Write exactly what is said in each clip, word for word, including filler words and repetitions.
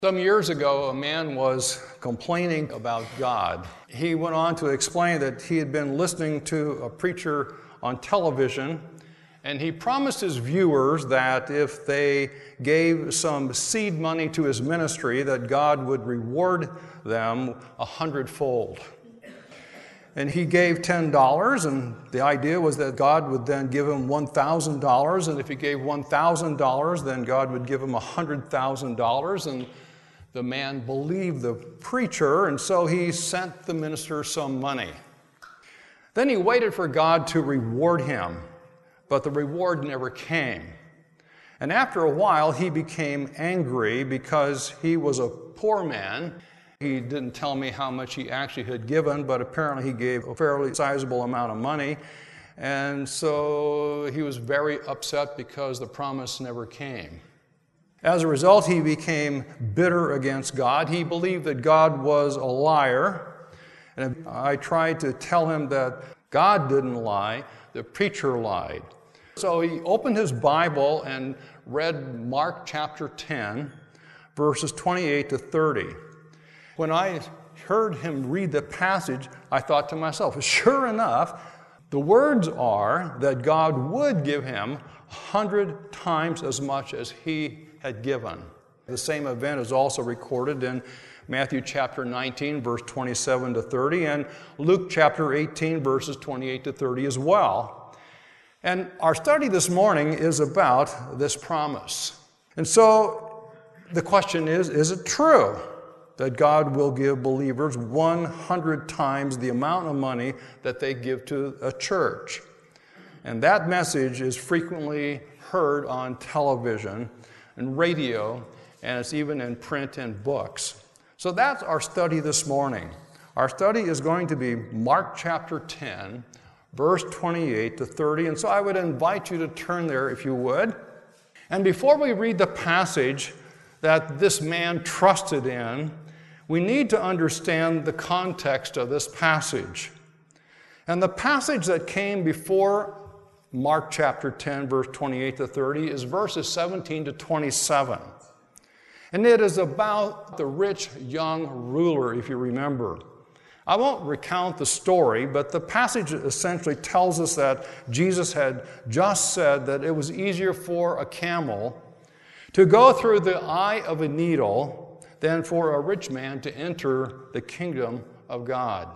Some years ago, a man was complaining about God. He went on to explain that he had been listening to a preacher on television, and he promised his viewers that if they gave some seed money to his ministry, that God would reward them a hundredfold. And he gave ten dollars, and the idea was that God would then give him one thousand dollars, and if he gave one thousand dollars, then God would give him one hundred thousand dollars, and the man believed the preacher, and so he sent the minister some money. Then he waited for God to reward him, but the reward never came. And after a while, he became angry because he was a poor man. He didn't tell me how much he actually had given, but apparently he gave a fairly sizable amount of money. And so he was very upset because the promise never came. As a result, he became bitter against God. He believed that God was a liar. And I tried to tell him that God didn't lie, the preacher lied. So he opened his Bible and read Mark chapter ten, verses twenty-eight to thirty. When I heard him read the passage, I thought to myself, sure enough, the words are that God would give him a hundred times as much as he had given. The same event is also recorded in Matthew chapter nineteen, verse twenty-seven to thirty, and Luke chapter eighteen, verses twenty-eight to thirty as well. And our study this morning is about this promise. And so the question is, is it true that God will give believers one hundred times the amount of money that they give to a church? And that message is frequently heard on television and radio, and it's even in print and books. So that's our study this morning. Our study is going to be Mark chapter ten, verse twenty-eight to thirty, and so I would invite you to turn there if you would. And before we read the passage that this man trusted in, we need to understand the context of this passage. And the passage that came before Mark chapter ten, verse twenty-eight to thirty, is verses seventeen to twenty-seven. And it is about the rich young ruler, if you remember. I won't recount the story, but the passage essentially tells us that Jesus had just said that it was easier for a camel to go through the eye of a needle than for a rich man to enter the kingdom of God.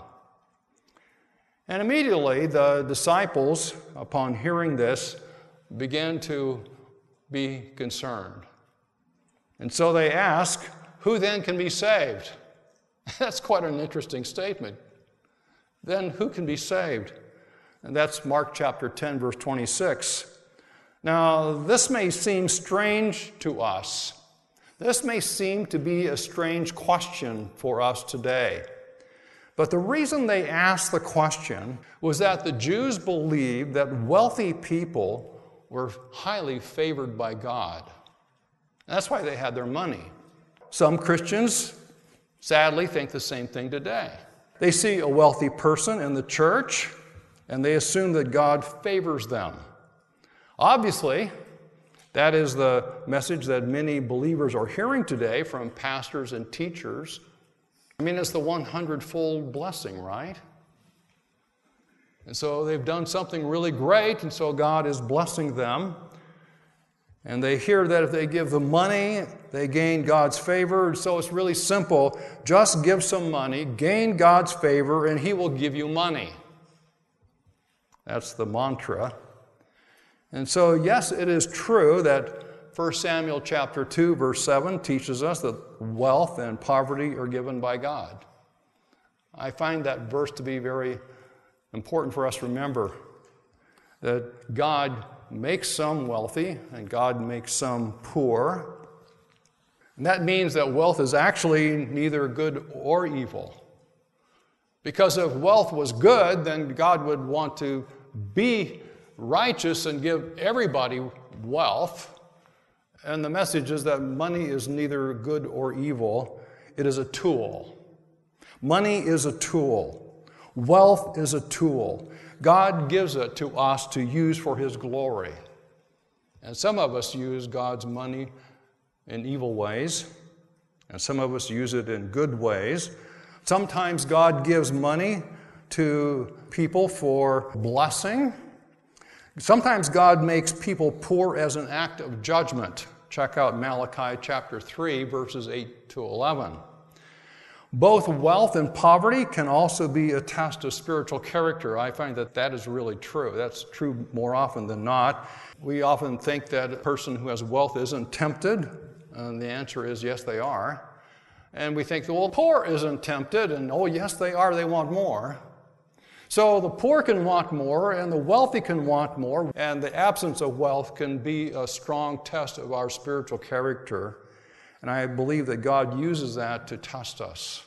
And immediately the disciples, upon hearing this, began to be concerned. And so they ask, who then can be saved? That's quite an interesting statement. Then who can be saved? And that's Mark chapter ten, verse twenty-six. Now, this may seem strange to us. This may seem to be a strange question for us today. But the reason they asked the question was that the Jews believed that wealthy people were highly favored by God. That's why they had their money. Some Christians, sadly, think the same thing today. They see a wealthy person in the church, and they assume that God favors them. Obviously, that is the message that many believers are hearing today from pastors and teachers. I mean, it's the one hundred-fold blessing, right? And so they've done something really great, and so God is blessing them. And they hear that if they give the money, they gain God's favor. So it's really simple. Just give some money, gain God's favor, and He will give you money. That's the mantra. And so, yes, it is true that First Samuel chapter two, verse seven teaches us that wealth and poverty are given by God. I find that verse to be very important for us to remember, that God makes some wealthy and God makes some poor. And that means that wealth is actually neither good or evil. Because if wealth was good, then God would want to be righteous and give everybody wealth. And the message is that money is neither good or evil. It is a tool. Money is a tool. Wealth is a tool. God gives it to us to use for His glory. And some of us use God's money in evil ways. And some of us use it in good ways. Sometimes God gives money to people for blessing. Sometimes God makes people poor as an act of judgment. Check out Malachi chapter three, verses eight to eleven. Both wealth and poverty can also be a test of spiritual character. I find that that is really true. That's true more often than not. We often think that a person who has wealth isn't tempted, and the answer is yes, they are. And we think, well, the poor isn't tempted, and oh, yes, they are, they want more. So the poor can want more, and the wealthy can want more, and the absence of wealth can be a strong test of our spiritual character. And I believe that God uses that to test us.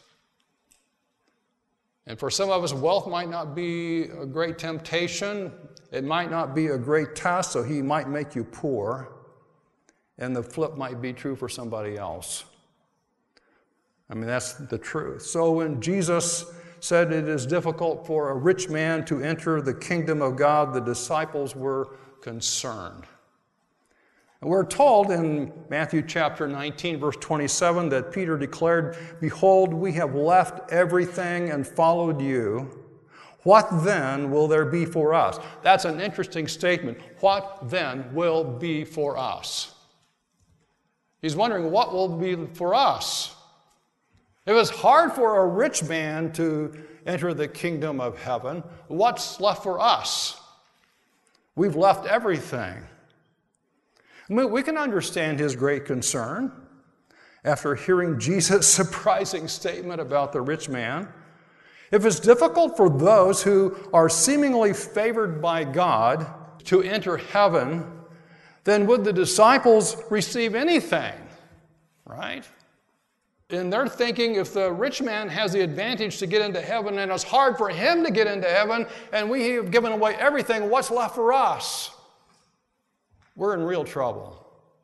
And for some of us, wealth might not be a great temptation. It might not be a great test, so he might make you poor. And the flip might be true for somebody else. I mean, that's the truth. So when Jesus said it is difficult for a rich man to enter the kingdom of God, the disciples were concerned. And we're told in Matthew chapter nineteen, verse twenty-seven, that Peter declared, "Behold, we have left everything and followed you. What then will there be for us?" That's an interesting statement. What then will be for us? He's wondering what will be for us. It was hard for a rich man to enter the kingdom of heaven. What's left for us? We've left everything. I mean, we can understand his great concern after hearing Jesus' surprising statement about the rich man. If it's difficult for those who are seemingly favored by God to enter heaven, then would the disciples receive anything, right? In their thinking, if the rich man has the advantage to get into heaven and it's hard for him to get into heaven and we have given away everything, what's left for us? We're in real trouble.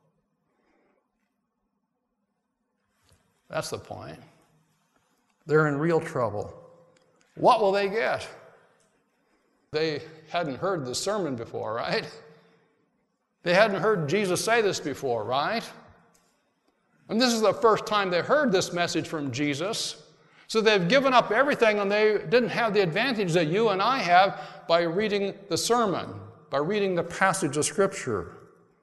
That's the point. They're in real trouble. What will they get? They hadn't heard the sermon before, right? They hadn't heard Jesus say this before, right? And this is the first time they heard this message from Jesus. So they've given up everything, and they didn't have the advantage that you and I have by reading the sermon, by reading the passage of Scripture.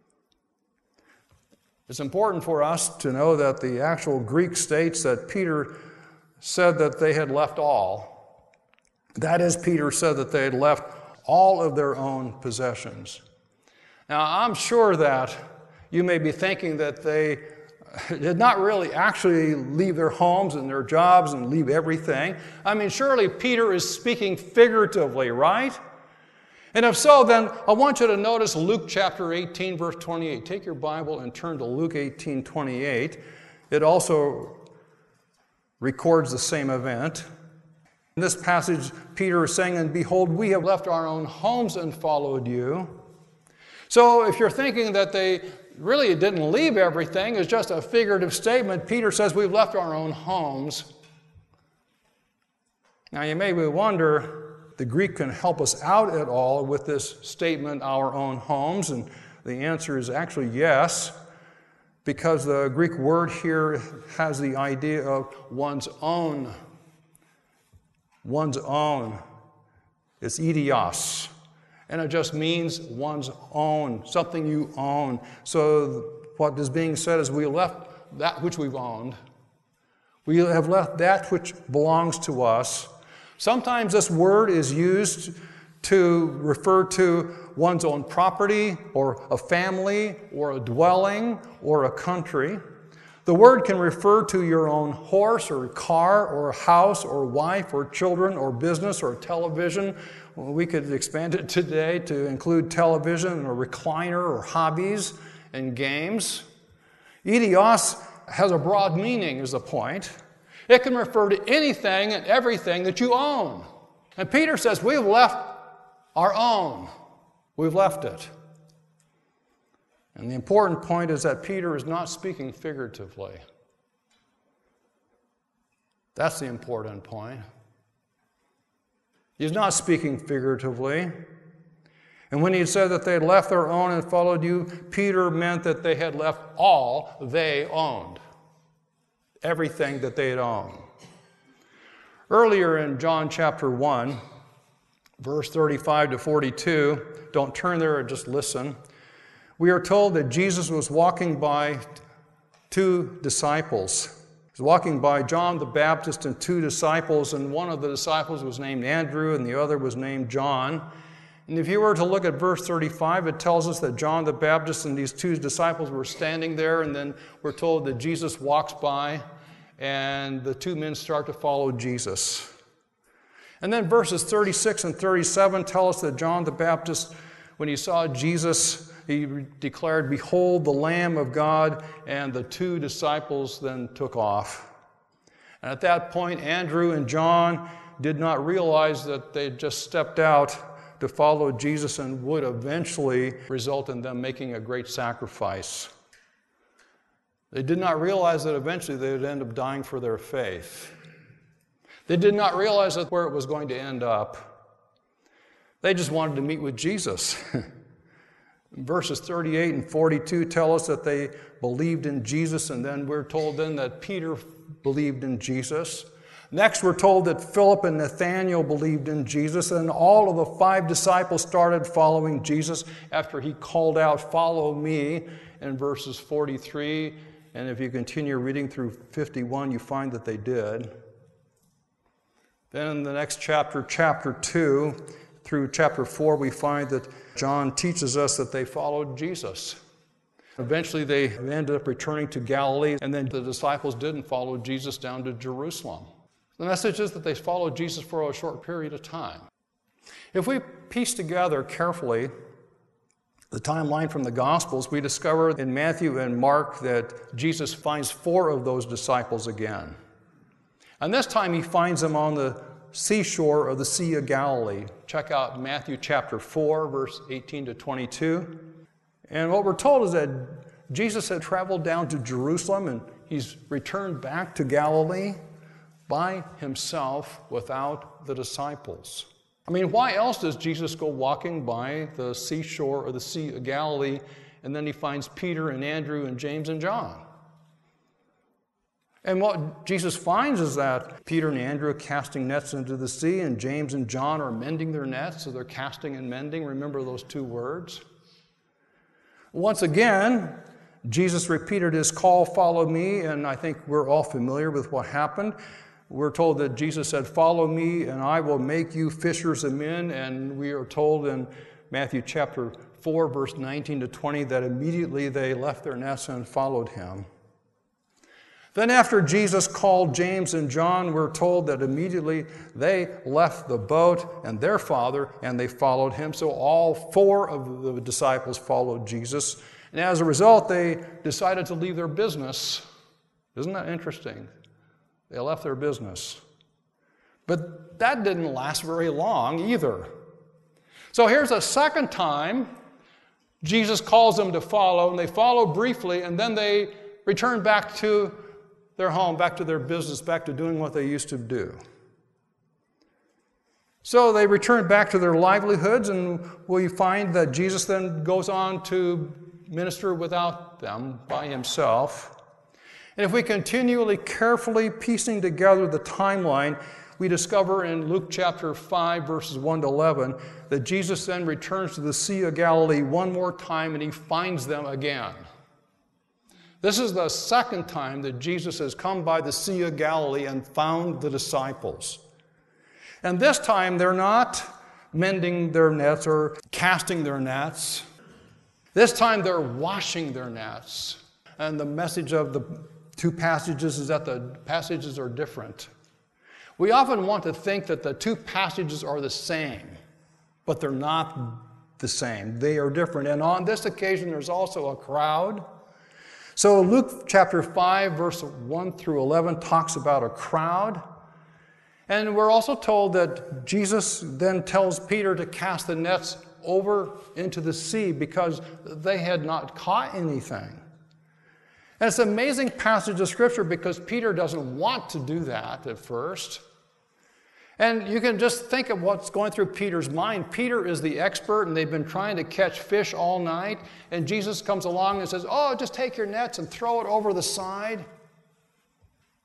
It's important for us to know that the actual Greek states that Peter said that they had left all. That is, Peter said that they had left all of their own possessions. Now, I'm sure that you may be thinking that they did not really actually leave their homes and their jobs and leave everything. I mean, surely Peter is speaking figuratively, right? And if so, then I want you to notice Luke chapter eighteen, verse twenty-eight. Take your Bible and turn to Luke eighteen, twenty-eight. It also records the same event. In this passage, Peter is saying, "And behold, we have left our own homes and followed you." So if you're thinking that they really didn't leave everything, it's just a figurative statement, Peter says we've left our own homes. Now you may wonder, the Greek can help us out at all with this statement, our own homes, and the answer is actually yes, because the Greek word here has the idea of one's own. One's own. It's idios. And it just means one's own, something you own. So what is being said is we left that which we've owned. We have left that which belongs to us. Sometimes this word is used to refer to one's own property or a family or a dwelling or a country. The word can refer to your own horse or car or house or wife or children or business or television. Well, we could expand it today to include television or recliner or hobbies and games. Idios has a broad meaning, is the point. It can refer to anything and everything that you own. And Peter says, we've left our own. We've left it. And the important point is that Peter is not speaking figuratively. That's the important point. He's not speaking figuratively. And when he said that they had left their own and followed you, Peter meant that they had left all they owned. everything that they had owned. Earlier in John chapter one, verse thirty-five to forty-two, don't turn there, just listen. We are told that Jesus was walking by two disciples. He was walking by John the Baptist and two disciples, and one of the disciples was named Andrew and the other was named John. And if you were to look at verse thirty-five, it tells us that John the Baptist and these two disciples were standing there, and then we're told that Jesus walks by, and the two men start to follow Jesus. And then verses thirty-six and thirty-seven tell us that John the Baptist, when he saw Jesus, he declared, "Behold the Lamb of God," and the two disciples then took off. And at that point, Andrew and John did not realize that they had just stepped out to follow Jesus and would eventually result in them making a great sacrifice. They did not realize that eventually they would end up dying for their faith. They did not realize that where it was going to end up. They just wanted to meet with Jesus. Verses thirty-eight and forty-two tell us that they believed in Jesus, and then we're told then that Peter believed in Jesus. Next, we're told that Philip and Nathanael believed in Jesus, and all of the five disciples started following Jesus after he called out, "Follow me," in verses forty-three. And if you continue reading through fifty-one, you find that they did. Then in the next chapter, chapter two, through chapter four, we find that John teaches us that they followed Jesus. Eventually, they ended up returning to Galilee, and then the disciples didn't follow Jesus down to Jerusalem. The message is that they followed Jesus for a short period of time. If we piece together carefully the timeline from the Gospels, we discover in Matthew and Mark that Jesus finds four of those disciples again. And this time he finds them on the seashore of the Sea of Galilee. Check out Matthew chapter four, verse eighteen to twenty-two. And what we're told is that Jesus had traveled down to Jerusalem and he's returned back to Galilee by himself without the disciples. I mean, why else does Jesus go walking by the seashore of the Sea of Galilee and then he finds Peter and Andrew and James and John? And what Jesus finds is that Peter and Andrew are casting nets into the sea, and James and John are mending their nets, so they're casting and mending. Remember those two words? Once again, Jesus repeated his call, "Follow me," and I think we're all familiar with what happened. We're told that Jesus said, "Follow me, and I will make you fishers of men," and we are told in Matthew chapter four, verse nineteen to twenty, that immediately they left their nets and followed him. Then after Jesus called James and John, we're told that immediately they left the boat and their father, and they followed him. So all four of the disciples followed Jesus. And as a result, they decided to leave their business. Isn't that interesting? They left their business. But that didn't last very long either. So here's a second time Jesus calls them to follow, and they follow briefly, and then they return back to their home, back to their business, back to doing what they used to do. So they return back to their livelihoods, and we find that Jesus then goes on to minister without them by himself. And if we continually carefully piecing together the timeline, we discover in Luke chapter five, verses one to eleven, that Jesus then returns to the Sea of Galilee one more time, and he finds them again. This is the second time that Jesus has come by the Sea of Galilee and found the disciples. And this time they're not mending their nets or casting their nets. This time they're washing their nets. And the message of the two passages is that the passages are different. We often want to think that the two passages are the same, but they're not the same. They are different. And on this occasion, there's also a crowd. So Luke chapter five, verse one through eleven talks about a crowd. And we're also told that Jesus then tells Peter to cast the nets over into the sea because they had not caught anything. And it's an amazing passage of Scripture because Peter doesn't want to do that at first. And you can just think of what's going through Peter's mind. Peter is the expert, and they've been trying to catch fish all night. And Jesus comes along and says, "Oh, just take your nets and throw it over the side."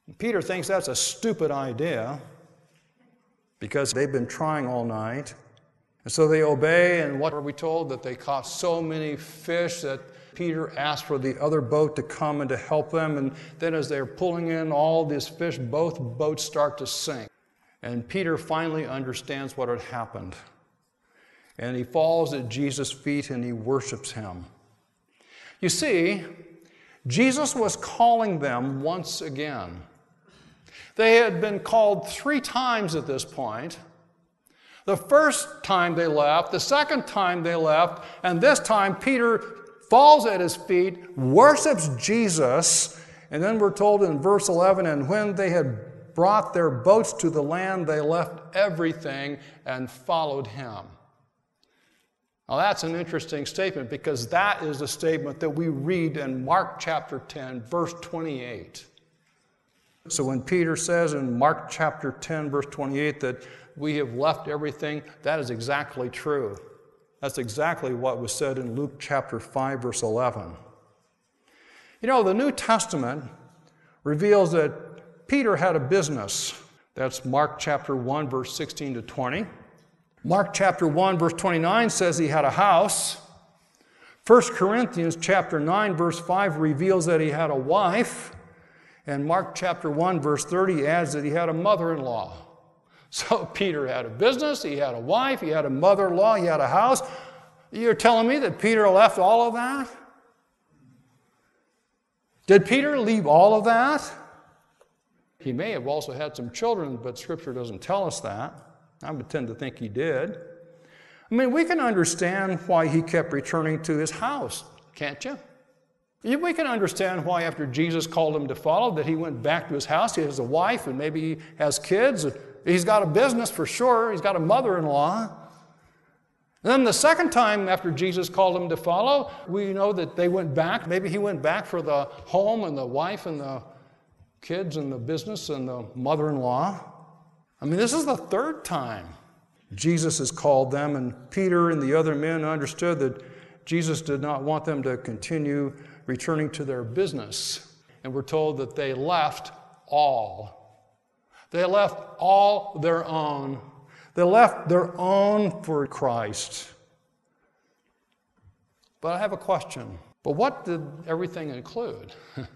Peter thinks that's a stupid idea because they've been trying all night. And so they obey, and what are we told? That they caught so many fish that Peter asked for the other boat to come and to help them. And then as they're pulling in all these fish, both boats start to sink. And Peter finally understands what had happened. And he falls at Jesus' feet and he worships him. You see, Jesus was calling them once again. They had been called three times at this point. The first time they left, the second time they left, and this time Peter falls at his feet, worships Jesus, and then we're told in verse eleven, and when they had brought their boats to the land, they left everything and followed him. Now that's an interesting statement because that is the statement that we read in Mark chapter ten, verse twenty-eight. So when Peter says in Mark chapter ten, verse twenty-eight, that we have left everything, that is exactly true. That's exactly what was said in Luke chapter five, verse eleven. You know, the New Testament reveals that Peter had a business. That's Mark chapter one, verse sixteen to twenty. Mark chapter one, verse twenty-nine says he had a house. First Corinthians chapter nine, verse five reveals that he had a wife. And Mark chapter one, verse thirty adds that he had a mother-in-law. So Peter had a business, he had a wife, he had a mother-in-law, he had a house. You're telling me that Peter left all of that? Did Peter leave all of that? He may have also had some children, but Scripture doesn't tell us that. I would tend to think he did. I mean, we can understand why he kept returning to his house, can't you? We can understand why after Jesus called him to follow, that he went back to his house. He has a wife and maybe he has kids. He's got a business for sure. He's got a mother-in-law. And then the second time after Jesus called him to follow, we know that they went back. Maybe he went back for the home and the wife and the kids and the business and the mother-in-law. I mean, this is the third time Jesus has called them, and Peter and the other men understood that Jesus did not want them to continue returning to their business. And we're told that they left all. They left all their own. They left their own for Christ. But I have a question. But what did everything include?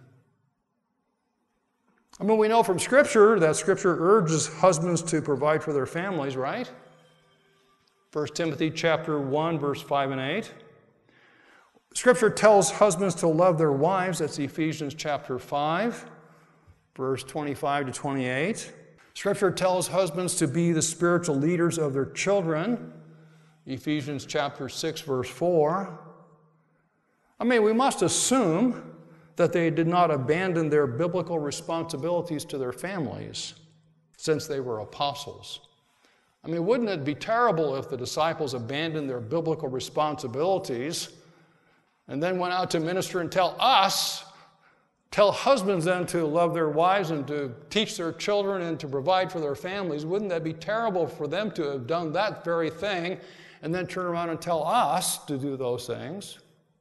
I mean, we know from Scripture that Scripture urges husbands to provide for their families, right? First Timothy chapter one, verse five and eight. Scripture tells husbands to love their wives. That's Ephesians chapter five, verse twenty-five to twenty-eight. Scripture tells husbands to be the spiritual leaders of their children. Ephesians chapter six, verse four. I mean, we must assume that they did not abandon their biblical responsibilities to their families since they were apostles. I mean, wouldn't it be terrible if the disciples abandoned their biblical responsibilities and then went out to minister and tell us, tell husbands then to love their wives and to teach their children and to provide for their families? Wouldn't that be terrible for them to have done that very thing and then turn around and tell us to do those things?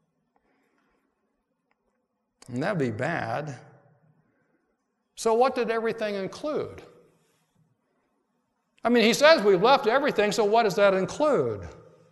And that'd be bad. So what did everything include? I mean, he says we've left everything, so what does that include?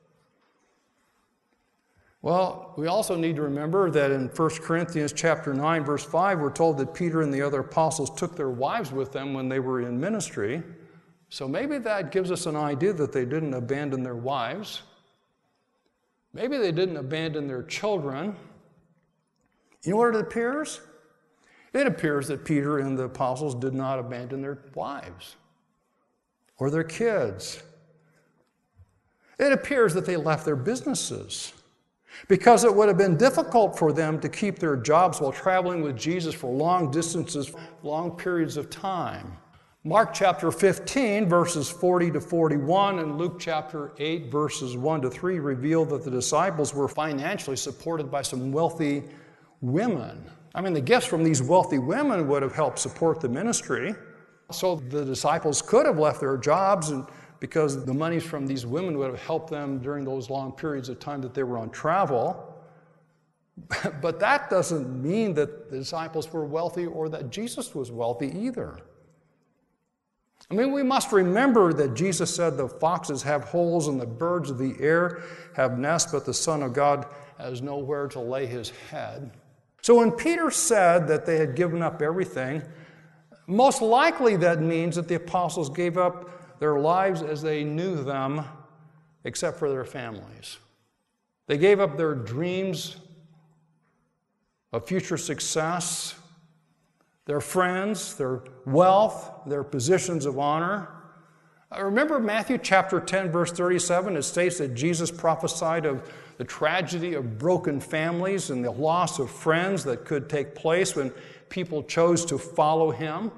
Well, we also need to remember that in First Corinthians chapter nine, verse five, we're told that Peter and the other apostles took their wives with them when they were in ministry. So maybe that gives us an idea that they didn't abandon their wives. Maybe they didn't abandon their children. You know what it appears? It appears that Peter and the apostles did not abandon their wives or their kids. It appears that they left their businesses because it would have been difficult for them to keep their jobs while traveling with Jesus for long distances, long periods of time. Mark chapter fifteen, verses forty to forty-one, and Luke chapter eight, verses one to three reveal that the disciples were financially supported by some wealthy women. I mean, the gifts from these wealthy women would have helped support the ministry. So the disciples could have left their jobs and because the monies from these women would have helped them during those long periods of time that they were on travel. But that doesn't mean that the disciples were wealthy or that Jesus was wealthy either. I mean, we must remember that Jesus said the foxes have holes and the birds of the air have nests, but the Son of God has nowhere to lay his head. So when Peter said that they had given up everything, most likely that means that the apostles gave up their lives as they knew them, except for their families. They gave up their dreams of future success, their friends, their wealth, their positions of honor. Remember Matthew chapter ten, verse thirty-seven, it states that Jesus prophesied of the tragedy of broken families and the loss of friends that could take place when people chose to follow him.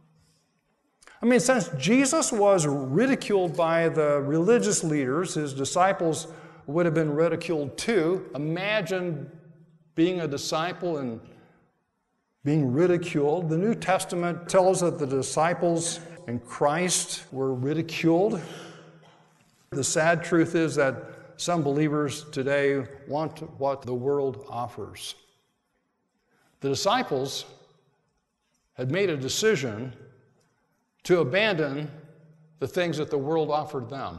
I mean, since Jesus was ridiculed by the religious leaders, his disciples would have been ridiculed too. Imagine being a disciple and being ridiculed. The New Testament tells that the disciples in Christ were ridiculed. The sad truth is that some believers today want what the world offers. The disciples had made a decision to abandon the things that the world offered them.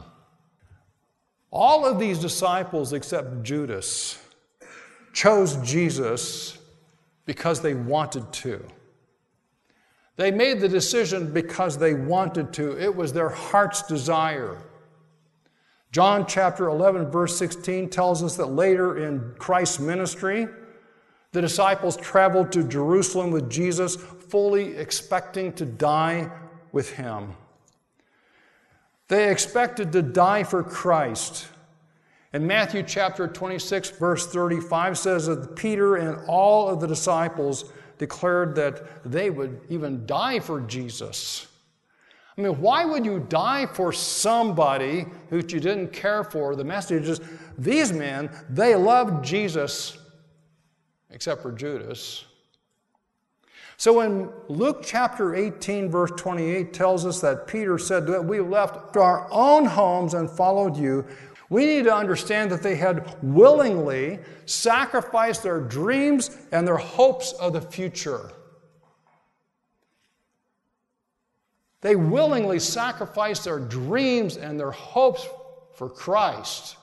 All of these disciples, except Judas, chose Jesus because they wanted to. They made the decision because they wanted to. It was their heart's desire. John chapter eleven, verse sixteen tells us that later in Christ's ministry, the disciples traveled to Jerusalem with Jesus, fully expecting to die with him. They expected to die for Christ. And Matthew chapter twenty-six, verse thirty-five says that Peter and all of the disciples declared that they would even die for Jesus. I mean, why would you die for somebody who you didn't care for? The message is, these men, they loved Jesus, except for Judas. So when Luke chapter eighteen, verse twenty-eight tells us that Peter said that we left our own homes and followed you, we need to understand that they had willingly sacrificed their dreams and their hopes of the future. They willingly sacrificed their dreams and their hopes for Christ.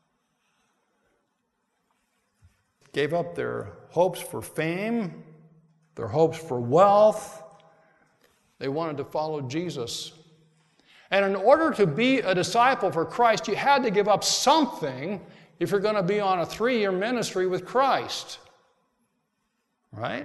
Gave up their hopes for fame, their hopes for wealth. They wanted to follow Jesus. And in order to be a disciple for Christ, you had to give up something if you're going to be on a three-year ministry with Christ. Right?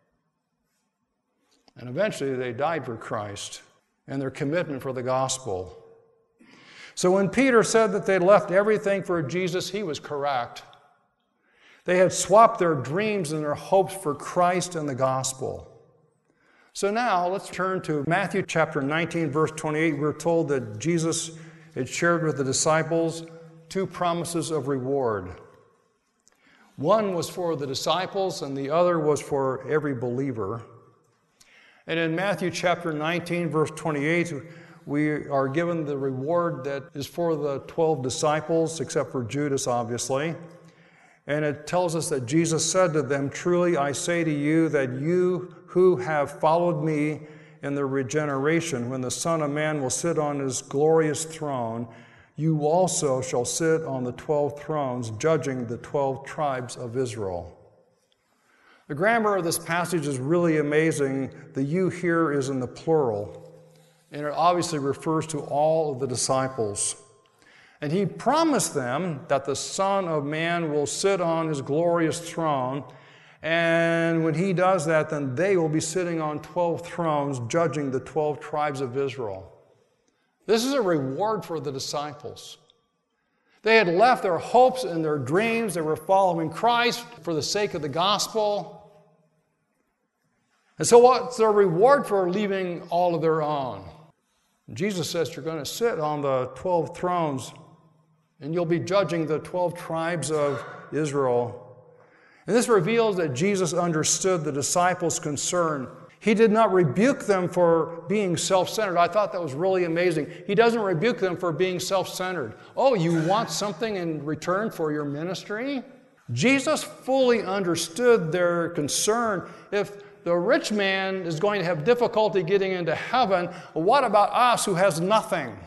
And eventually they died for Christ and their commitment for the gospel. So when Peter said that they left everything for Jesus, he was correct. They had swapped their dreams and their hopes for Christ and the gospel. So now let's turn to Matthew chapter nineteen, verse twenty-eight. We're told that Jesus had shared with the disciples two promises of reward. One was for the disciples and the other was for every believer. And in Matthew chapter nineteen, verse twenty-eight, we are given the reward that is for the twelve disciples, except for Judas, obviously. And it tells us that Jesus said to them, "Truly I say to you that you who have followed me in the regeneration, when the Son of Man will sit on his glorious throne, you also shall sit on the twelve thrones, judging the twelve tribes of Israel." The grammar of this passage is really amazing. The "you" here is in the plural, and it obviously refers to all of the disciples. And he promised them that the Son of Man will sit on his glorious throne, and when he does that, then they will be sitting on twelve thrones, judging the twelve tribes of Israel. This is a reward for the disciples. They had left their hopes and their dreams. They were following Christ for the sake of the gospel. And so what's their reward for leaving all of their own? Jesus says you're going to sit on the twelve thrones, and you'll be judging the twelve tribes of Israel. And this reveals that Jesus understood the disciples' concern. He did not rebuke them for being self-centered. I thought that was really amazing. He doesn't rebuke them for being self-centered. Oh, you want something in return for your ministry? Jesus fully understood their concern. If the rich man is going to have difficulty getting into heaven, what about us who has nothing?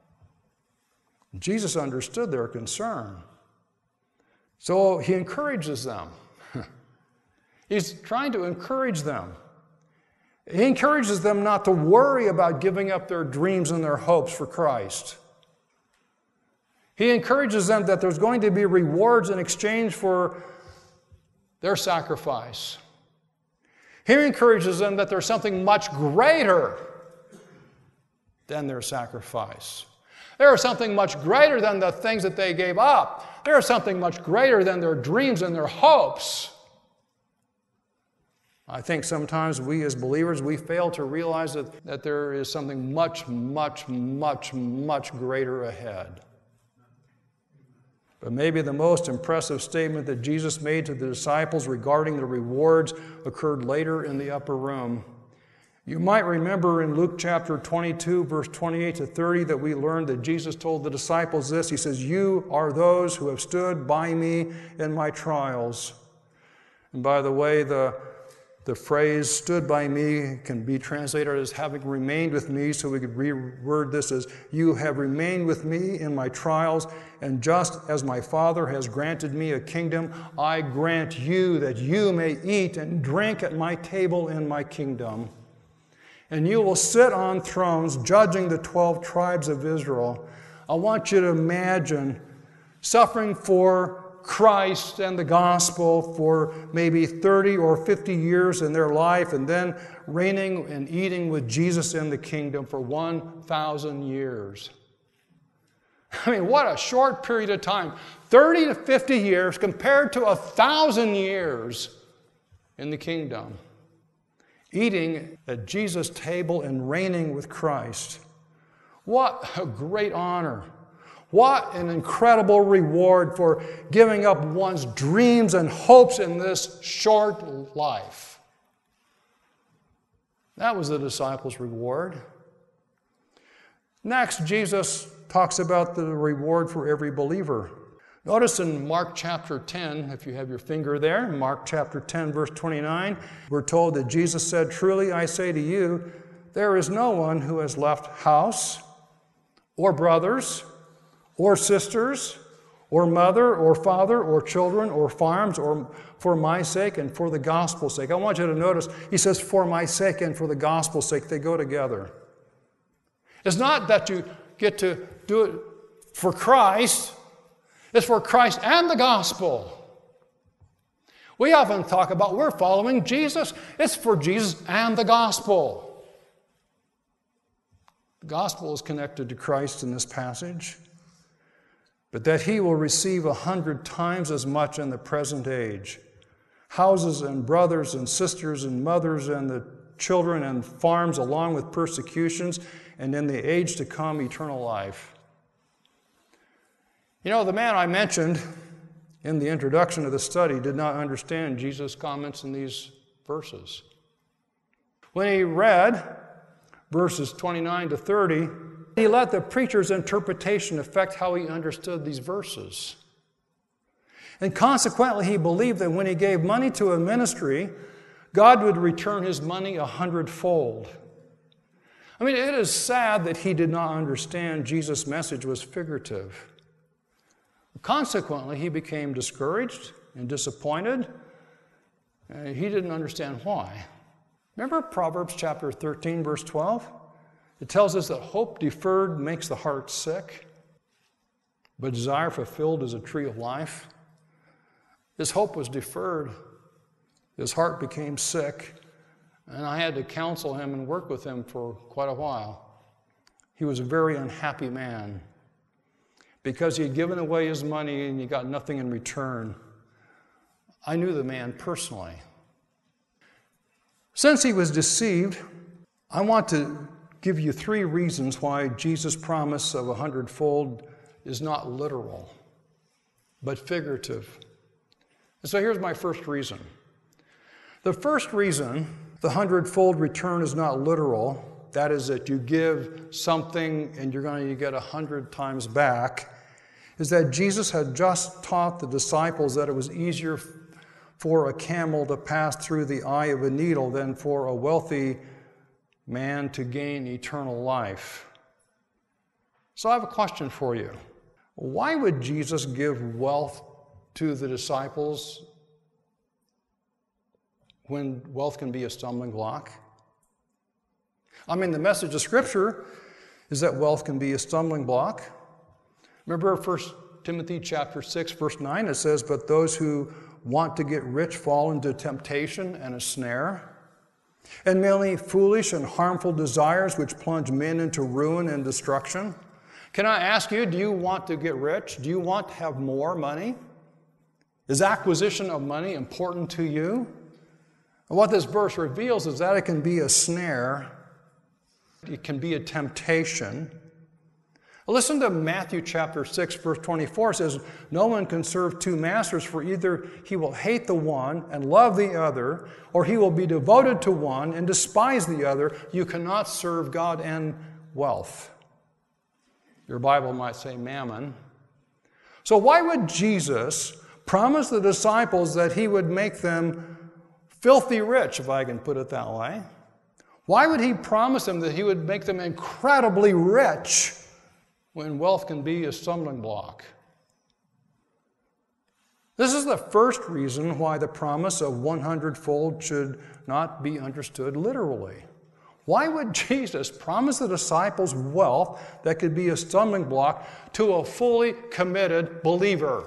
Jesus understood their concern. So he encourages them. He's trying to encourage them. He encourages them not to worry about giving up their dreams and their hopes for Christ. He encourages them that there's going to be rewards in exchange for their sacrifice. He encourages them that there's something much greater than their sacrifice. There is something much greater than the things that they gave up. There is something much greater than their dreams and their hopes. I think sometimes we as believers, we fail to realize that, that there is something much, much, much, much greater ahead. But maybe the most impressive statement that Jesus made to the disciples regarding the rewards occurred later in the upper room. You might remember in Luke chapter twenty-two, verse twenty-eight to thirty, that we learned that Jesus told the disciples this. He says, "You are those who have stood by me in my trials." And by the way, the The phrase "stood by me" can be translated as "having remained with me," so we could reword this as "you have remained with me in my trials, and just as my Father has granted me a kingdom, I grant you that you may eat and drink at my table in my kingdom. And you will sit on thrones judging the twelve tribes of Israel." I want you to imagine suffering for Christ and the gospel for maybe thirty or fifty years in their life, and then reigning and eating with Jesus in the kingdom for one thousand years. I mean, what a short period of time. thirty to fifty years compared to one thousand years in the kingdom. Eating at Jesus' table and reigning with Christ. What a great honor. What an incredible reward for giving up one's dreams and hopes in this short life. That was the disciples' reward. Next, Jesus talks about the reward for every believer. Notice in Mark chapter ten, if you have your finger there, Mark chapter ten, verse twenty-nine, we're told that Jesus said, "Truly I say to you, there is no one who has left house or brothers or sisters, or mother, or father, or children, or farms, or for my sake and for the gospel's sake." I want you to notice, he says, "for my sake and for the gospel's sake." They go together. It's not that you get to do it for Christ. It's for Christ and the gospel. We often talk about we're following Jesus. It's for Jesus and the gospel. The gospel is connected to Christ in this passage. But that he will receive a hundred times as much in the present age. Houses and brothers and sisters and mothers and the children and farms along with persecutions, and in the age to come, eternal life. You know, the man I mentioned in the introduction of the study did not understand Jesus' comments in these verses. When he read verses twenty-nine to thirty, he let the preacher's interpretation affect how he understood these verses. And consequently, he believed that when he gave money to a ministry, God would return his money a hundredfold. I mean, it is sad that he did not understand Jesus' message was figurative. Consequently, he became discouraged and disappointed. Uh, he didn't understand why. Remember Proverbs chapter thirteen, verse twelve? It tells us that hope deferred makes the heart sick, but desire fulfilled is a tree of life. His hope was deferred. His heart became sick, and I had to counsel him and work with him for quite a while. He was a very unhappy man because he had given away his money and he got nothing in return. I knew the man personally. Since he was deceived, I want to give you three reasons why Jesus' promise of a hundredfold is not literal, but figurative. And so here's my first reason. The first reason the hundredfold return is not literal, that is that you give something and you're going to get a hundred times back, is that Jesus had just taught the disciples that it was easier for a camel to pass through the eye of a needle than for a wealthy man to gain eternal life. So I have a question for you. Why would Jesus give wealth to the disciples when wealth can be a stumbling block? I mean, the message of Scripture is that wealth can be a stumbling block. Remember First Timothy chapter six, verse nine, it says, "But those who want to get rich fall into temptation and a snare, and many foolish and harmful desires which plunge men into ruin and destruction." Can I ask you, do you want to get rich? Do you want to have more money? Is acquisition of money important to you? And what this verse reveals is that it can be a snare. It can be a temptation. Listen to Matthew chapter six, verse twenty-four. It says, "No one can serve two masters, for either he will hate the one and love the other, or he will be devoted to one and despise the other. You cannot serve God and wealth." Your Bible might say mammon. So why would Jesus promise the disciples that he would make them filthy rich, if I can put it that way? Why would he promise them that he would make them incredibly rich when wealth can be a stumbling block? This is the first reason why the promise of one hundred-fold should not be understood literally. Why would Jesus promise the disciples wealth that could be a stumbling block to a fully committed believer?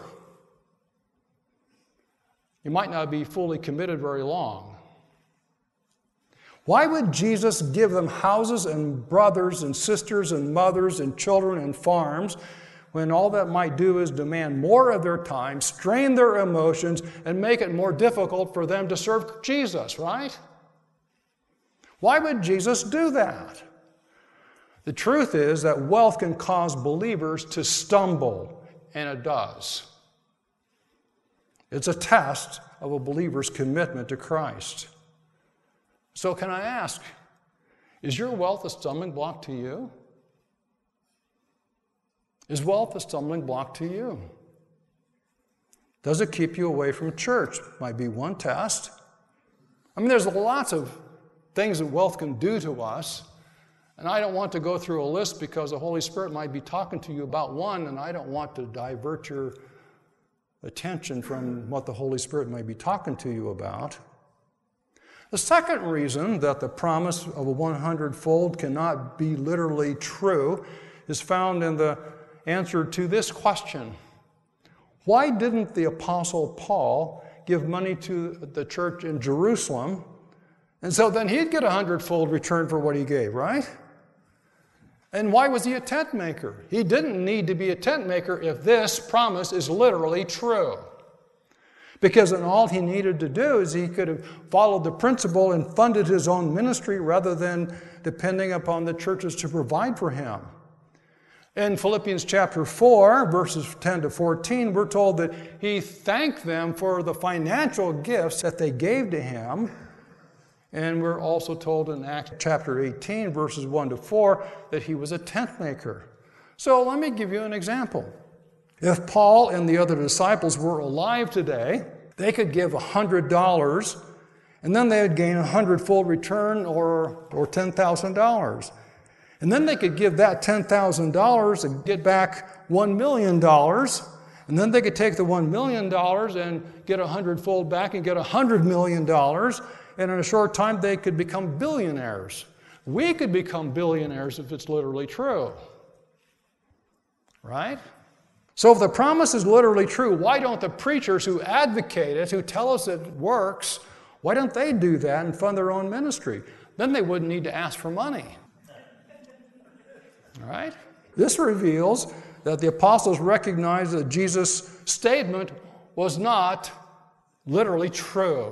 You might not be fully committed very long. Why would Jesus give them houses and brothers and sisters and mothers and children and farms when all that might do is demand more of their time, strain their emotions, and make it more difficult for them to serve Jesus, right? Why would Jesus do that? The truth is that wealth can cause believers to stumble, and it does. It's a test of a believer's commitment to Christ. So can I ask, is your wealth a stumbling block to you? Is wealth a stumbling block to you? Does it keep you away from church? Might be one test. I mean, there's lots of things that wealth can do to us, and I don't want to go through a list because the Holy Spirit might be talking to you about one, and I don't want to divert your attention from what the Holy Spirit may be talking to you about. The second reason that the promise of a one hundred-fold cannot be literally true is found in the answer to this question. Why didn't the Apostle Paul give money to the church in Jerusalem, and so then he'd get a hundredfold return for what he gave, right? And why was he a tent maker? He didn't need to be a tent maker if this promise is literally true. Because then all he needed to do is he could have followed the principle and funded his own ministry rather than depending upon the churches to provide for him. In Philippians chapter four, verses ten to fourteen, we're told that he thanked them for the financial gifts that they gave to him. And we're also told in Acts chapter eighteen, verses one to four, that he was a tent maker. So let me give you an example. If Paul and the other disciples were alive today, they could give one hundred dollars, and then they would gain a hundredfold return, or, or ten thousand dollars. And then they could give that ten thousand dollars and get back one million dollars, and then they could take the one million dollars and get a hundredfold back and get one hundred million dollars, and in a short time they could become billionaires. We could become billionaires if it's literally true. Right? So if the promise is literally true, why don't the preachers who advocate it, who tell us it works, why don't they do that and fund their own ministry? Then they wouldn't need to ask for money. All right? This reveals that the apostles recognized that Jesus' statement was not literally true.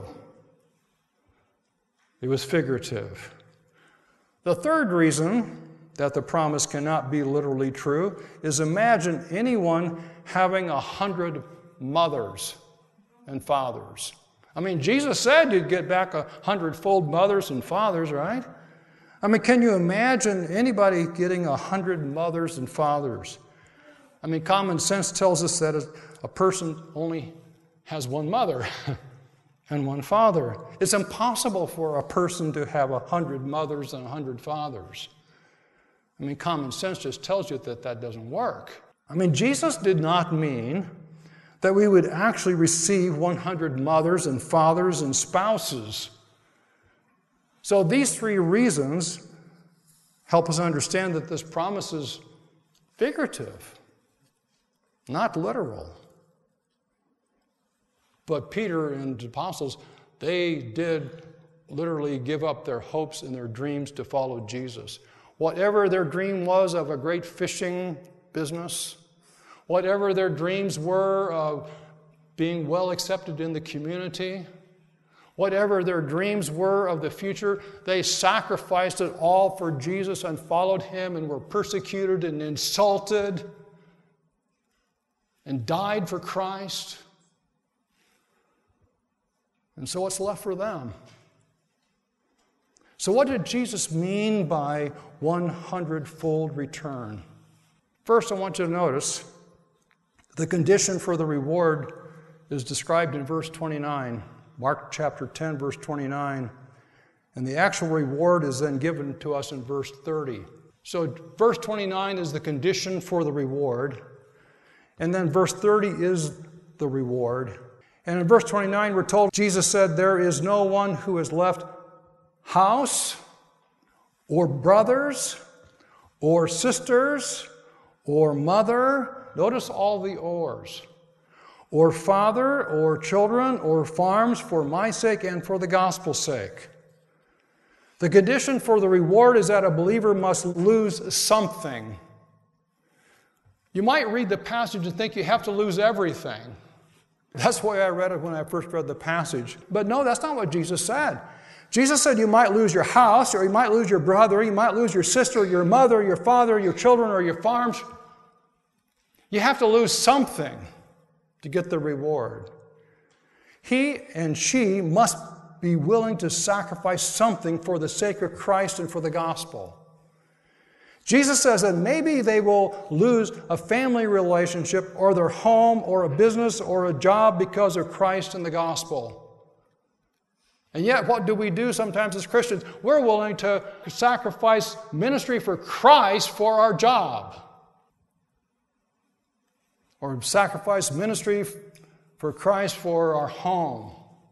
It was figurative. The third reason that the promise cannot be literally true is imagine anyone having a hundred mothers and fathers. I mean, Jesus said you'd get back a hundredfold mothers and fathers, right? I mean, can you imagine anybody getting a hundred mothers and fathers? I mean, common sense tells us that a, a person only has one mother and one father. It's impossible for a person to have a hundred mothers and a hundred fathers. I mean, common sense just tells you that that doesn't work. I mean, Jesus did not mean that we would actually receive one hundred mothers and fathers and spouses. So these three reasons help us understand that this promise is figurative, not literal. But Peter and the apostles, they did literally give up their hopes and their dreams to follow Jesus. Whatever their dream was of a great fishing business, whatever their dreams were of being well accepted in the community, whatever their dreams were of the future, they sacrificed it all for Jesus and followed him and were persecuted and insulted and died for Christ. And so what's left for them? So what did Jesus mean by one hundred-fold return? First, I want you to notice the condition for the reward is described in verse twenty-nine. Mark chapter ten, verse twenty-nine. And the actual reward is then given to us in verse thirty. So verse twenty-nine is the condition for the reward. And then verse thirty is the reward. And in verse twenty-nine, we're told, Jesus said, there is no one who has left house or brothers or sisters or mother. Notice all the ors. Or father or children or farms for my sake and for the gospel's sake. The condition for the reward is that a believer must lose something. You might read the passage and think you have to lose everything. That's the way I read it when I first read the passage. But no, that's not what Jesus said. Jesus said you might lose your house, or you might lose your brother, you might lose your sister, your mother, your father, your children, or your farms. You have to lose something to get the reward. He and she must be willing to sacrifice something for the sake of Christ and for the gospel. Jesus says that maybe they will lose a family relationship or their home or a business or a job because of Christ and the gospel. And yet, what do we do sometimes as Christians? We're willing to sacrifice ministry for Christ for our job. Or sacrifice ministry for Christ for our home.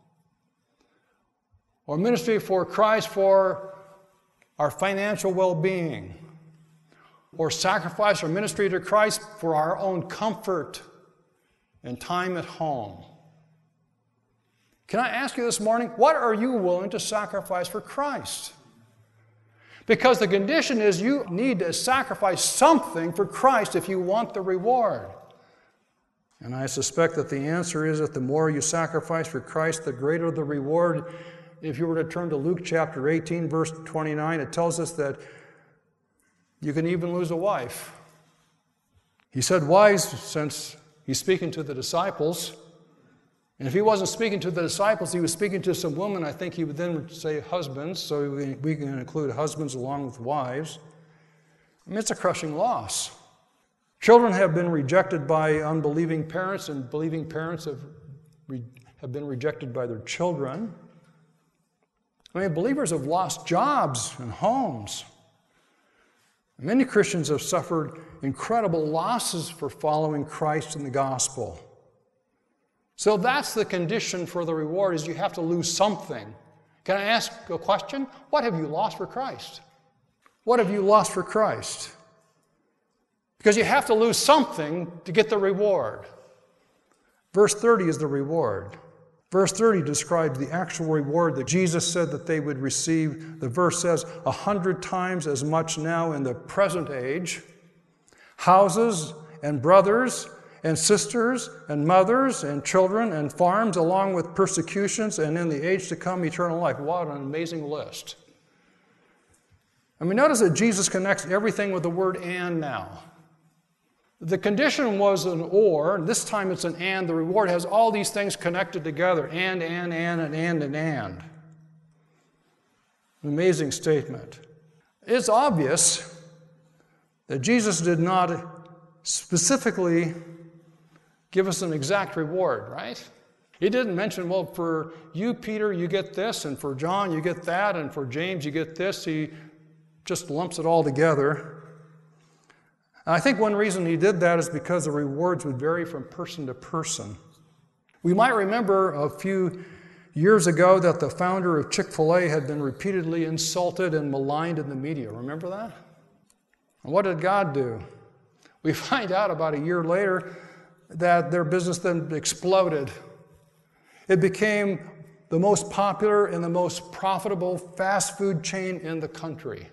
Or ministry for Christ for our financial well-being. Or sacrifice our ministry to Christ for our own comfort and time at home. Can I ask you this morning, what are you willing to sacrifice for Christ? Because the condition is you need to sacrifice something for Christ if you want the reward. And I suspect that the answer is that the more you sacrifice for Christ, the greater the reward. If you were to turn to Luke chapter eighteen, verse twenty-nine, it tells us that you can even lose a wife. He said wives, since he's speaking to the disciples. And if he wasn't speaking to the disciples, he was speaking to some women. I think he would then say husbands, so we can include husbands along with wives. I mean, it's a crushing loss. Children have been rejected by unbelieving parents, and believing parents have, re- have been rejected by their children. I mean, believers have lost jobs and homes. Many Christians have suffered incredible losses for following Christ and the gospel. So that's the condition for the reward, is you have to lose something. Can I ask a question? What have you lost for Christ? What have you lost for Christ? Because you have to lose something to get the reward. Verse thirty is the reward. Verse thirty describes the actual reward that Jesus said that they would receive. The verse says, a hundred times as much now in the present age, houses and brothers and sisters and mothers and children and farms, along with persecutions, and in the age to come, eternal life. What an amazing list. I mean, notice that Jesus connects everything with the word and now. The condition was an or, and this time it's an and. The reward has all these things connected together. And, and, and, and, and, and, and. An amazing statement. It's obvious that Jesus did not specifically give us an exact reward, right? He didn't mention, well, for you, Peter, you get this, and for John, you get that, and for James, you get this. He just lumps it all together. And I think one reason he did that is because the rewards would vary from person to person. We might remember a few years ago that the founder of Chick-fil-A had been repeatedly insulted and maligned in the media. Remember that? And what did God do? We find out about a year later that their business then exploded. It became the most popular and the most profitable fast food chain in the country.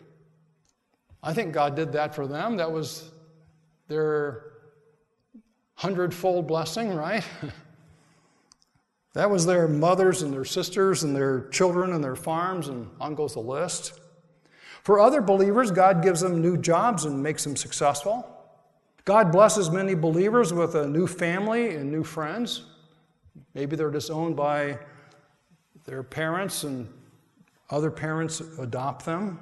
I think God did that for them. That was their hundredfold blessing, right? That was their mothers and their sisters and their children and their farms, and on goes the list. For other believers, God gives them new jobs and makes them successful. God blesses many believers with a new family and new friends. Maybe they're disowned by their parents and other parents adopt them.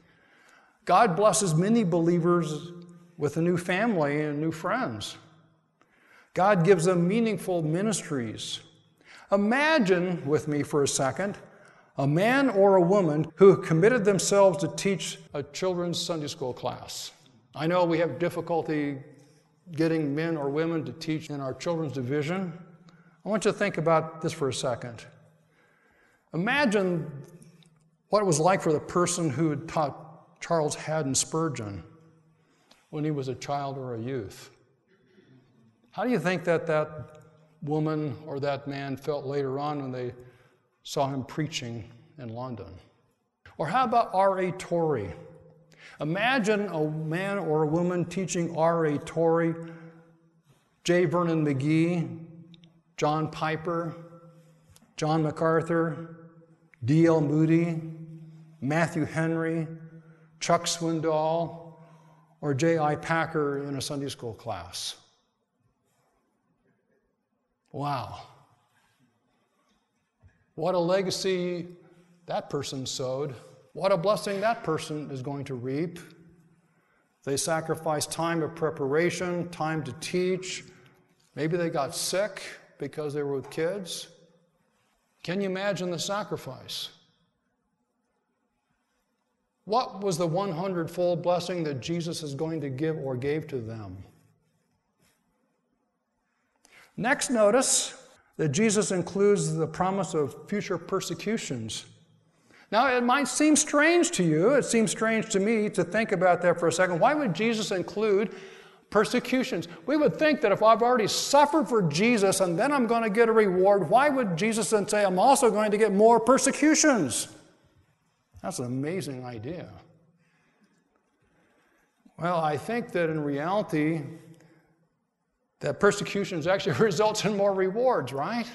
God blesses many believers with a new family and new friends. God gives them meaningful ministries. Imagine with me for a second a man or a woman who committed themselves to teach a children's Sunday school class. I know we have difficulty getting men or women to teach in our children's division. I want you to think about this for a second. Imagine what it was like for the person who had taught Charles Haddon Spurgeon when he was a child or a youth. How do you think that that woman or that man felt later on when they saw him preaching in London? Or how about R A Torrey? Imagine a man or a woman teaching R A Torrey, J. Vernon McGee, John Piper, John MacArthur, D L Moody, Matthew Henry, Chuck Swindoll, or J I Packer in a Sunday school class. Wow. What a legacy that person sowed. What a blessing that person is going to reap. They sacrificed time of preparation, time to teach. Maybe they got sick because they were with kids. Can you imagine the sacrifice? What was the one hundred-fold blessing that Jesus is going to give or gave to them? Next, notice that Jesus includes the promise of future persecutions. Now, it might seem strange to you, it seems strange to me to think about that for a second. Why would Jesus include persecutions? We would think that if I've already suffered for Jesus and then I'm going to get a reward, why would Jesus then say, I'm also going to get more persecutions? That's an amazing idea. Well, I think that in reality, that persecutions actually results in more rewards, right?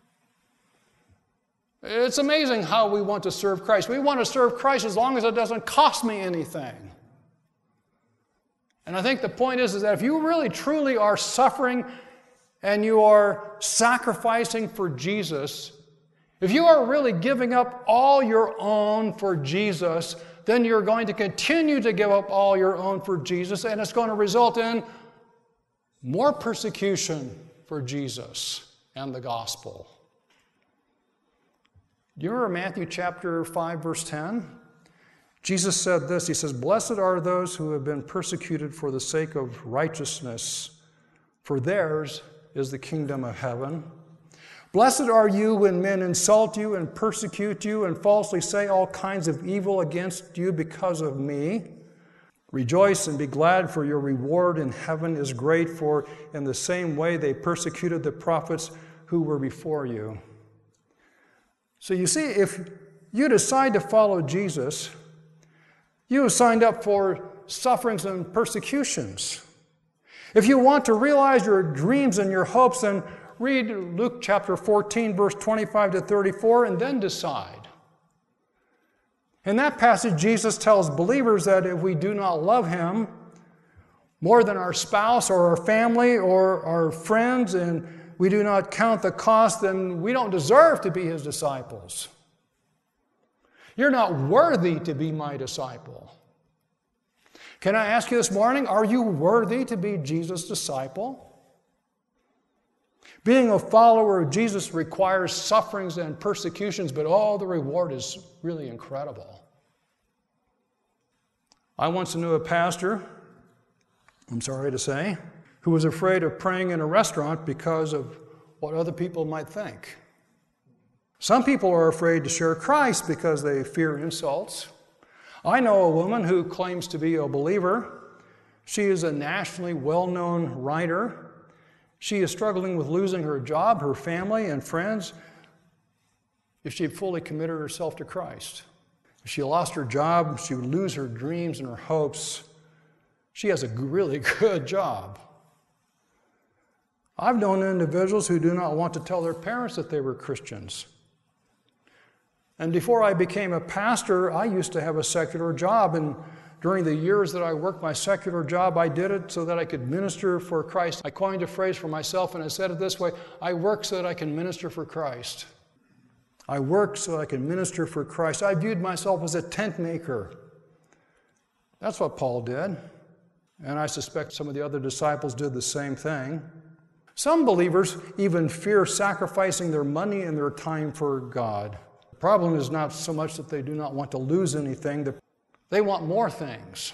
It's amazing how we want to serve Christ. We want to serve Christ as long as it doesn't cost me anything. And I think the point is, is that if you really truly are suffering and you are sacrificing for Jesus, if you are really giving up all your own for Jesus, then you're going to continue to give up all your own for Jesus, and it's going to result in more persecution for Jesus and the gospel. Do you remember Matthew chapter five, verse ten? Jesus said this, he says, "Blessed are those who have been persecuted for the sake of righteousness, for theirs is the kingdom of heaven. Blessed are you when men insult you and persecute you and falsely say all kinds of evil against you because of me. Rejoice and be glad, for your reward in heaven is great, for in the same way they persecuted the prophets who were before you." So you see, if you decide to follow Jesus, you have signed up for sufferings and persecutions. If you want to realize your dreams and your hopes, then read Luke chapter fourteen, verse twenty-five to thirty-four, and then decide. In that passage, Jesus tells believers that if we do not love Him more than our spouse or our family or our friends, and we do not count the cost, then we don't deserve to be His disciples. You're not worthy to be my disciple. Can I ask you this morning, are you worthy to be Jesus' disciple? Being a follower of Jesus requires sufferings and persecutions, but all the reward is really incredible. I once knew a pastor, I'm sorry to say, who was afraid of praying in a restaurant because of what other people might think. Some people are afraid to share Christ because they fear insults. I know a woman who claims to be a believer. She is a nationally well-known writer. She is struggling with losing her job, her family, and friends if she had fully committed herself to Christ. If she lost her job, she would lose her dreams and her hopes. She has a really good job. I've known individuals who do not want to tell their parents that they were Christians. And before I became a pastor, I used to have a secular job, and during the years that I worked my secular job, I did it so that I could minister for Christ. I coined a phrase for myself, and I said it this way: I work so that I can minister for Christ. I work so that I can minister for Christ. I viewed myself as a tent maker. That's what Paul did, and I suspect some of the other disciples did the same thing. Some believers even fear sacrificing their money and their time for God. The problem is not so much that they do not want to lose anything, they want more things.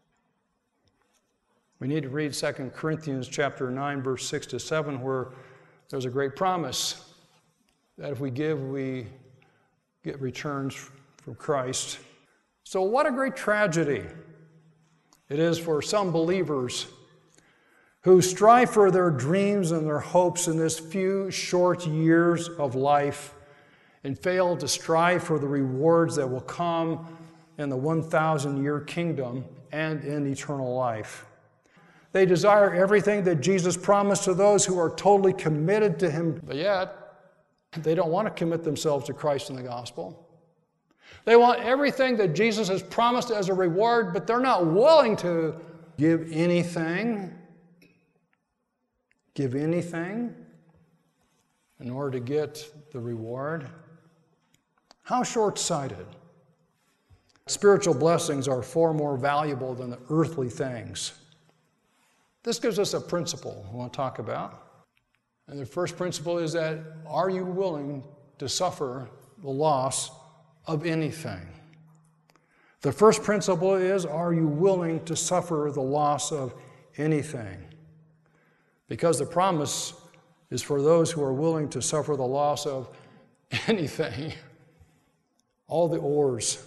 We need to read Second Corinthians chapter nine, verse six to seven, where there's a great promise that if we give, we get returns from Christ. So what a great tragedy it is for some believers who strive for their dreams and their hopes in this few short years of life and fail to strive for the rewards that will come in the one thousand year kingdom and in eternal life. They desire everything that Jesus promised to those who are totally committed to Him, but yet they don't want to commit themselves to Christ and the gospel. They want everything that Jesus has promised as a reward, but they're not willing to give anything, give anything in order to get the reward. How short-sighted. Spiritual blessings are far more valuable than the earthly things. This gives us a principle we want to talk about. And the first principle is that, are you willing to suffer the loss of anything? The first principle is, are you willing to suffer the loss of anything? Because the promise is for those who are willing to suffer the loss of anything. All the ors.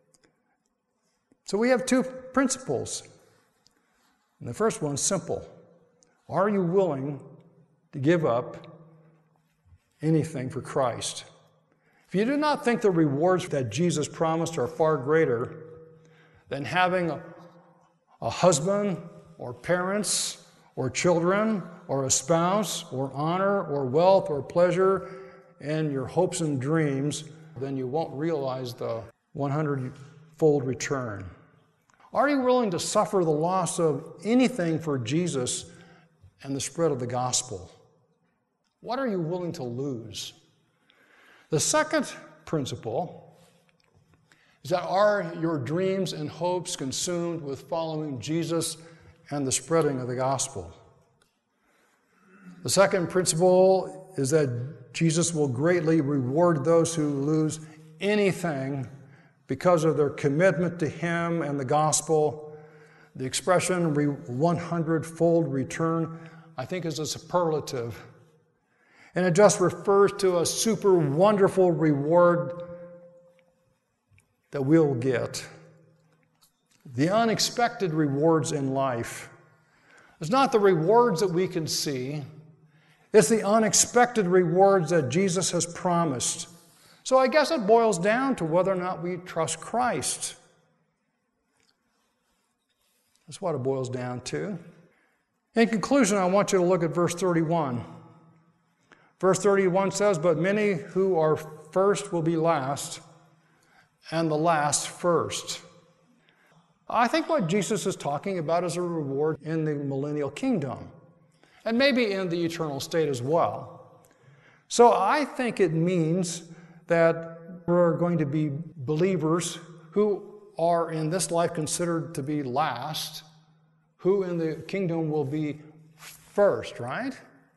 So we have two principles. And the first one's simple. Are you willing to give up anything for Christ? If you do not think the rewards that Jesus promised are far greater than having a, a husband or parents or children or a spouse or honor or wealth or pleasure and your hopes and dreams, then you won't realize the hundred-fold return. Are you willing to suffer the loss of anything for Jesus and the spread of the gospel? What are you willing to lose? The second principle is that, are your dreams and hopes consumed with following Jesus and the spreading of the gospel? The second principle is that Jesus will greatly reward those who lose anything because of their commitment to Him and the gospel. The expression hundred-fold return, I think, is a superlative. And it just refers to a super wonderful reward that we'll get. The unexpected rewards in life. It's not the rewards that we can see. It's the unexpected rewards that Jesus has promised. So I guess it boils down to whether or not we trust Christ. That's what it boils down to. In conclusion, I want you to look at verse thirty-one. Verse thirty-one says, "But many who are first will be last, and the last first." I think what Jesus is talking about is a reward in the millennial kingdom, and maybe in the eternal state as well. So I think it means that we're going to be believers who are in this life considered to be last, who in the kingdom will be first, right?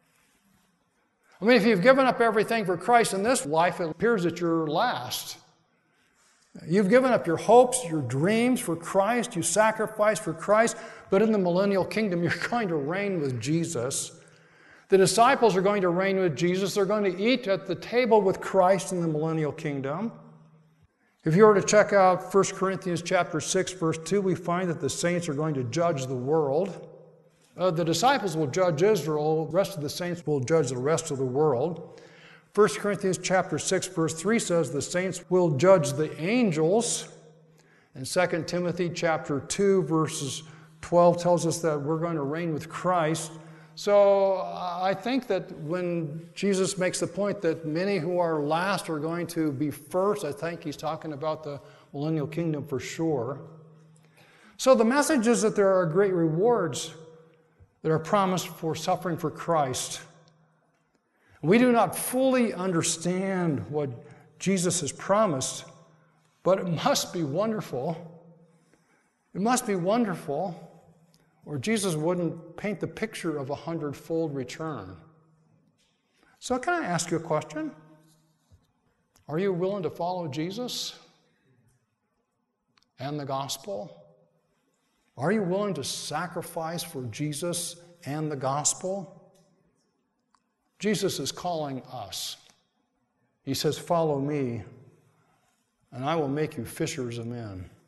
I mean, if you've given up everything for Christ in this life, it appears that you're last. You've given up your hopes, your dreams for Christ, you sacrificed for Christ, but in the millennial kingdom, you're going to reign with Jesus. The disciples are going to reign with Jesus. They're going to eat at the table with Christ in the millennial kingdom. If you were to check out First Corinthians chapter six, verse two, we find that the saints are going to judge the world. Uh, the disciples will judge Israel. The rest of the saints will judge the rest of the world. First Corinthians chapter six, verse three says the saints will judge the angels. And Second Timothy chapter two, verses twelve tells us that we're going to reign with Christ. So I think that when Jesus makes the point that many who are last are going to be first, I think he's talking about the millennial kingdom for sure. So the message is that there are great rewards that are promised for suffering for Christ. We do not fully understand what Jesus has promised, but it must be wonderful. It must be wonderful, or Jesus wouldn't paint the picture of a hundredfold return. So can I ask you a question? Are you willing to follow Jesus and the gospel? Are you willing to sacrifice for Jesus and the gospel? Jesus is calling us. He says, "Follow me, and I will make you fishers of men."